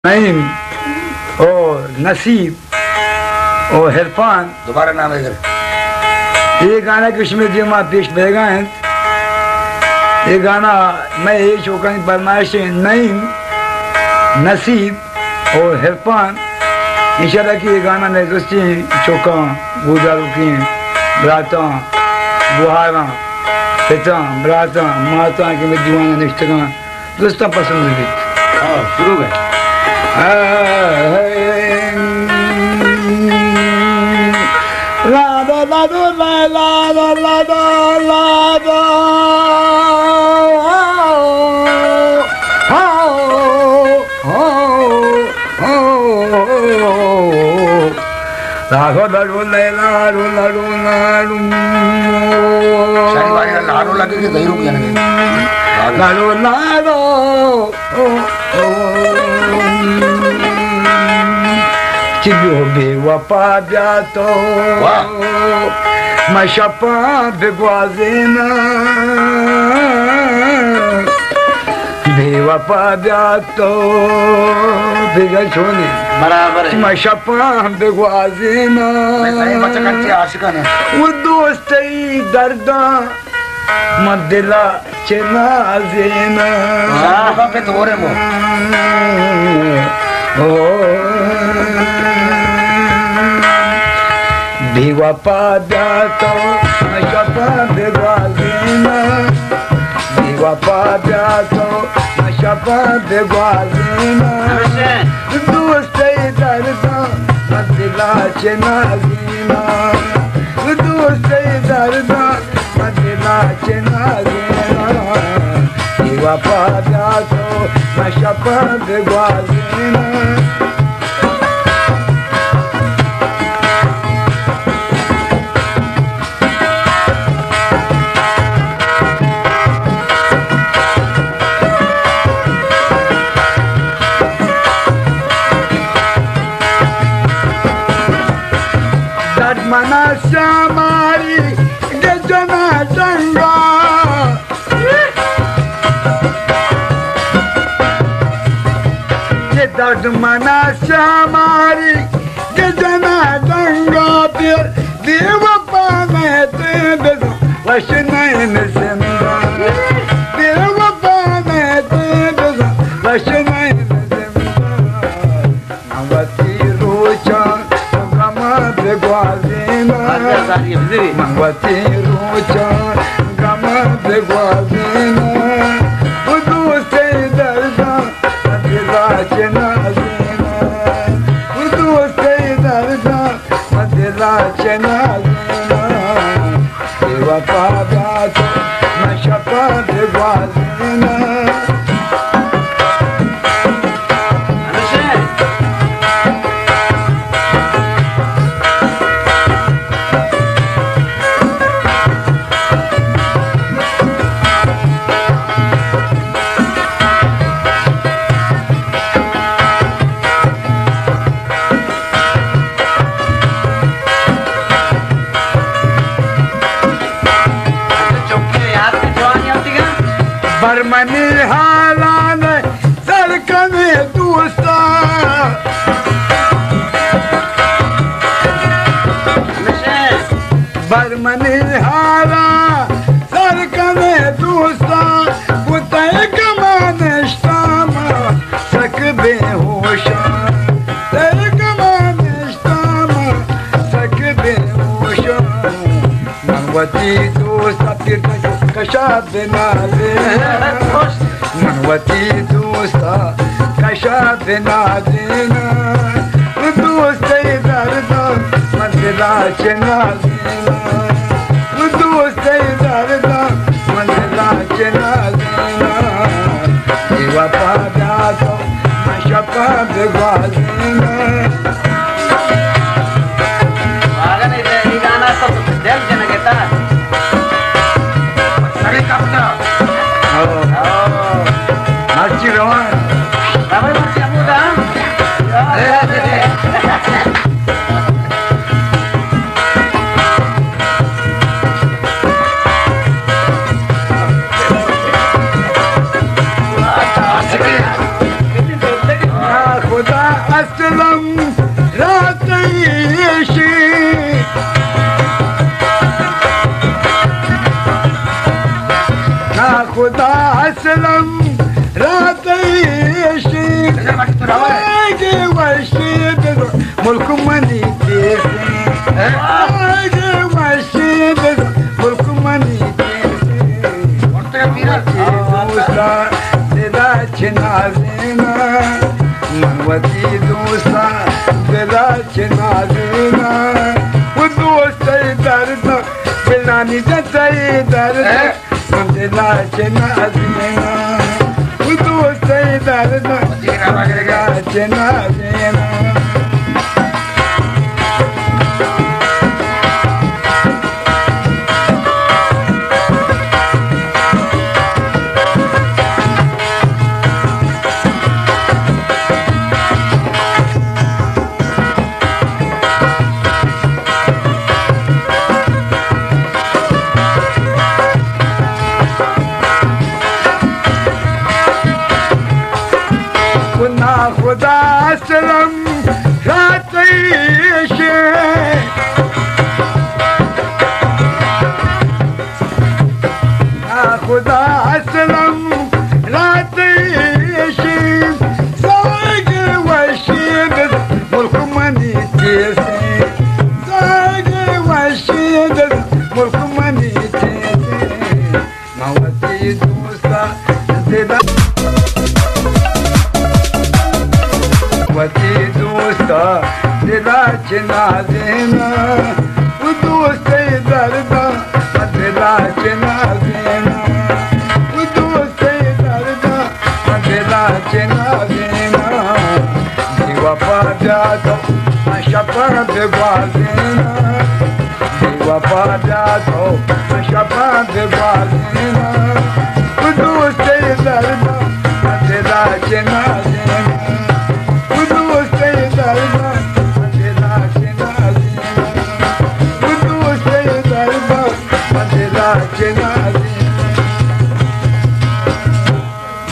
नईम और नसीब और हिरफान दोबारा नाम है ये गाना किस्मत जी मां पेश भेगा है। ये गाना मैं ये चौका फरमाइश नईम नसीब और हिरफान इंशाल्लाह की ये गाना मैं दोस्ती चौका गुजारू की बराता बुहारा पिता बराता माता के जवाना निष्ठा दोस्ता पसंद भी शुरू है। लादा लादो लादा लादा लादा लाडो लाडो लाडो लाडो लाडो शायद भाई लाडो लगे कि गई रुक जाने लाडो लाडो चिबियो बेवफा ब्यातो मशपा बेगवाजेना बेवफा ब्यातो बेगा छोने बराबर है मशपा बेगवाजेना सही बच्चा कच्चे आशिकाना वो दोस्ती दर्दा मदिला चनाजेना बाबा पे तो रे वो बेवफा ब्यातो मशपा बेगवाजेना बेवफा ब्यातो मशपा बेगवाजेना दोस्ती दर्दा मदिला चनाजेना दोस्ती दर्दा मदिला चनाजेना बेवफा ब्यातो मशपा बेगवाजेना मना श्यामारी गजना डंगा ये दर्द मना श्यामारी गजना डंगा फिर देव पाने ते वश नयन सिंदा देव पाने ते वश नयन सिंदा अवती रोचा बेगवाजेना मंगवती रोचा गमा बेगवाजेना उदू से दर्दा मदिला चनाजेना उदू से दर्दा मदिला चनाजेना बेवफा ब्यातो मशपा बेगवाजेना बरमनी हालान सरकने दोस्ता बरमनी हाला सरकने दोस्ता बुतय कमानिश्ता सक बेहोशा तय कमानिश्ता सक बेहोशा मंगवती दोस्ता फिर कशा बिना मनवती दोस्ता कशा बिना देना दोस्ती दर्दा मंदिला चना देना दोस्ती दर्दा मंदिला चना देना बेवफा ब्यातो मशपा बेगवाजेना Marci Roman. Apa marci kamu dah? खुदा असलम रात ना खुदा असलम रात मुल्क मनी मुल्क मनी नाज़ीना मनवती दोस्ता दिला नाज़ीना वो दोस्त दर्द बिलानी जताई दर्द दिला नाज़ीना वो दोस्त दर्द दिला नाज़ीना खुदा असलम रात खुदा असलम रात साग वशीद मुल्क मनी साग वशीद मुल्क मनी मवती दोस्ता दिला वती दोस्ता दिला नाज़ीना वो दोस्त दर्द दिला नाज़ीना वो दोस्त दर्द दिला नाज़ीना दीवा पा जातो शपा बेबाज़ीना दीवा पा जातो शपा बेबाज़ीना वो दोस्त दर्द दिला नाज़ीना Can